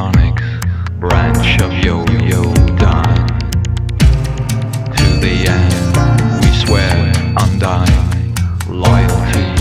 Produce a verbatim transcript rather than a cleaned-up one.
chronics, branch of yo-yo dine. To the end, we swear undying, loyal to